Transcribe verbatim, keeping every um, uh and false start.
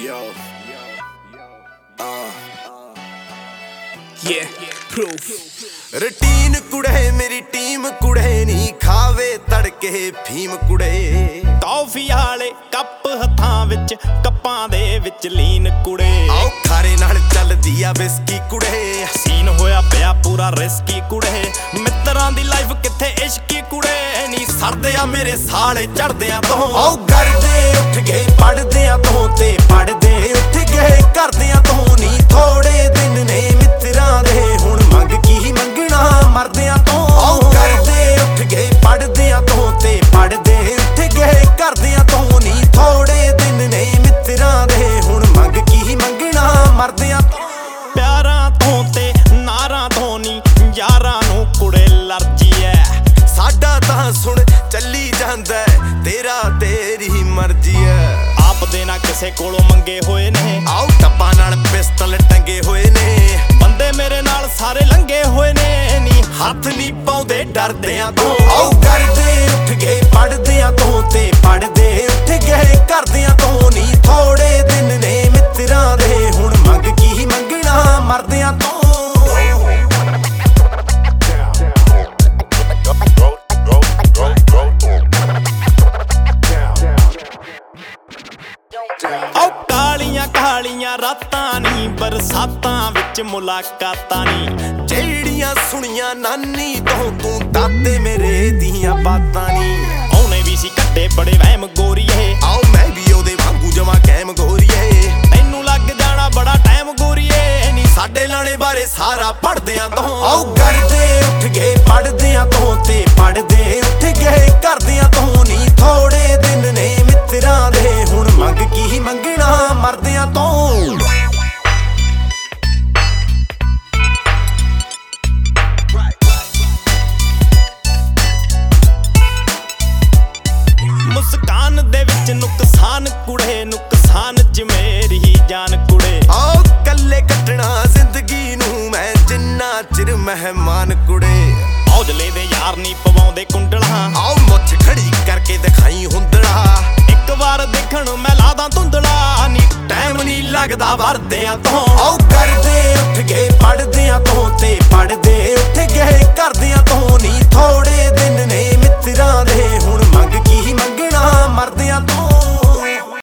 Yo, uh, yeah, proof. Routine ਕੁੜੇ ਮੇਰੀ team ਕੁੜੇ ਨੀ ਖਾਵੇ ਤੜਕੇ ਫੀਮ ਕੁੜੇ ਟੌਫੀ ਵਾਲੇ ਕੱਪ ਹੱਥਾਂ ਵਿੱਚ ਕੱਪਾਂ ਦੇ ਵਿੱਚ ਲੀਨ ਕੁੜੇ ਆਓ ਖਾਰੇ ਨਾਲ ਚੱਲਦੀ ਆ ਬਿਸਕੀ ਕੁੜੇ ਸੀਨ ਹੋਇਆ ਪਿਆ ਪੂਰਾ ਰਿਸਕੀ ਕੁੜੇ ਮਿੱਤਰਾਂ ਦੀ ਲਾਈਫ ਕਿੱਥੇ ਇਸ਼ਕੀ ਕੁੜੇ ਨੀ ਸਰਦੇ ਆ ਮੇਰੇ ਸਾਲੇ ਚੜਦਿਆਂ ਤੋਂ ਆਓ ਕਰਦੇ ਉੱਠ ਗਏ ਪੜਦਿਆਂ ਤੋਂ ਤੇ ਪੜਦੇ ਉੱਠ ਗਏ ਕਰਦਿਆਂ ਤੋਂ ਨੀ ਥੋੜੇ ਦਿਨ ਨੇ ਮਿੱਤਰਾਂ ਦੇ ਹੁਣ ਮੰਗ ਕੀ ਮੰਗਣਾ ਮਰਦਿਆਂ ਤੋਂ ਆਓ ਕਰਦੇ ਉੱਠ ਗਏ ਪੜਦਿਆਂ ਤੋਂ ਤੇ ਪੜਦੇ ਉੱਠ ਗਏ ਕਰਦਿਆਂ ਤੋਂ ਨੀ ਥੋੜੇ ਦਿਨ ਨੇ ਮਿੱਤਰਾਂ ਦੇ ਹੁਣ ਮੰਗ ਕੀ ਮੰਗਣਾ ਮਰਦਿਆਂ ਤੋਂ ਪਿਆਰਾਂ ਤੋਂ ਤੇ ਨਾਰਾਂ ਤੋਂ ਨੀ ਯਾਰਾਂ ਨੂੰ ਕੁੜੇ ਲਰਜੀ ਐ ਸਾਡਾ ਤਾਂ ਸੁਣ ਚੱਲੀ ਜਾਂਦਾ ਤੇਰਾ ਤੇਰੀ ਮਰਜ਼ੀ ਐ ਆਪ ਦੇ ਨਾ ਕਿਸੇ ਕੋਲੋਂ ਮੰਗੇ ਹੋਏ ਨੇ ਆਓ ਟੱਪਾਂ ਨਾਲ ਪਿਸਤਲ ਟੰਗੇ ਹੋਏ ਨੇ ਬੰਦੇ ਮੇਰੇ ਨਾਲ ਸਾਰੇ ਲੰਗੇ ਹੋਏ ਨੇ ਨੀ ਹੱਥ ਨਹੀਂ ਪਾਉਂਦੇ ਡਰਦਿਆਂ ਤੋਂ ਆਓ ਕਰਦੇ ਉੱਠ ਗਏ ਪੜਦਿਆਂ ਤੋਂ ਤੇ ਪੜਦੇ ਉੱਠ ਗਏ ਕਰਦਿਆਂ ਤੋਂ ਨੀ ਥੋੜੇ ਦਿਨ ਨੇ ਮਿੱਤਰਾਂ ਦੇ ਹੁਣ ਮੰਗ ਕੀ ਮੰਗਣਾ ਮਰਦਿਆਂ ਤੋਂ ਆਓ ਕਾਲੀਆਂ ਕਾਲੀਆਂ ਰਾਤਾਂ ਨੀ ਬਰਸਾਤਾਂ ਵਿੱਚ ਮੁਲਾਕਾਤਾਂ ਨੀ ਜਿਹੜੀਆਂ ਸੁਣੀਆਂ ਨਾਨੀ ਤੋਂ ਤੂੰ ਦਾਦੇ ਮੇਰੇ ਦੀਆਂ ਬਾਤਾਂ ਨੀ ਉਹਨੇ ਵੀ ਸੀ ਕੱਟੇ ਬੜੇ ਵਹਿਮ ਗੋਰੀਏ ਆਓ ਮੈਂ ਵੀ ਉਹਦੇ ਵਾਂਗੂ ਜਮਾ ਕੈਮ ਗੋਰੀਏ ਤੈਨੂੰ ਲੱਗ ਜਾਣਾ ਬੜਾ ਟਾਈਮ ਗੋਰੀਏ ਨੀ ਸਾਡੇ ਲਾਣੇ ਬਾਰੇ ਸਾਰਾ ਪੜਦਿਆਂ ਤੋਂ ਆਓ ਕਰਦੇ ਉੱਠ ਗਏ ਪੜਦਿਆਂ ਤੋਂ ਤੇ ਪੜਦੇ ਉੱਠ ਗਏ ਕਰਦਿਆਂ ਤੋਂ ਨੀ ਥੋੜੇ ਦਿਨ ਨੇ ਮਿੱਤਰਾਂ ਦੇ ਹੁਣ ਮੰਗ ਕੀ ਮੰਗਣਾ ਮਰਦਿਆਂ ਤੋਂ ਮੁਸਕਾਨ ਦੇ ਵਿੱਚ ਨੁਕਸਾਨ ਕੁੜੇ ਨੁਕਸਾਨ ਚ ਮੇਰੀ ਜਾਨ ਕੁੜੇ ਆਓ ਕੱਲੇ ਕੱਟਣਾ ਜ਼ਿੰਦਗੀ ਨੂੰ ਮੈਂ ਜਿੰਨਾ ਚਿਰ ਮਹਿਮਾਨ ਕੁੜੇ ਔਜਲੇ ਦੇ ਯਾਰ ਨਹੀਂ ਪਵਾਉਂਦੇ ਕੁੰਡਲਾਂ ਆਓ ਮੁੱਛ ਖੜੀ ਕਰਕੇ ਦਿਖਾਈ ਹੁੰਦੜਾ ਇੱਕ ਵਾਰ ਦੇਖਣ ਮੈਂ ਲਾਦਾ ਧੁੰਦਲਾ ਨੀ ਟਾਈਮ ਨਹੀਂ ਲੱਗਦਾ ਵਰਦਿਆਂ ਤੋਂ ਆਓ ਕਰਦੇ ਉੱਠ ਗਏ ਪੜਦਿਆਂ ਤੋਂ ਤੇ ਪੜਦੇ ਉੱਠ ਗਏ ਕਰਦਿਆਂ ਤੋਂ ਨੀ ਥੋੜੇ ਦਿਨ ਨੇ ਮਿੱਤਰਾਂ ਦੇ ਹੁਣ ਮੰਗ ਕੀ ਮੰਗਣਾ ਮਰਦਿਆਂ ਤੋਂ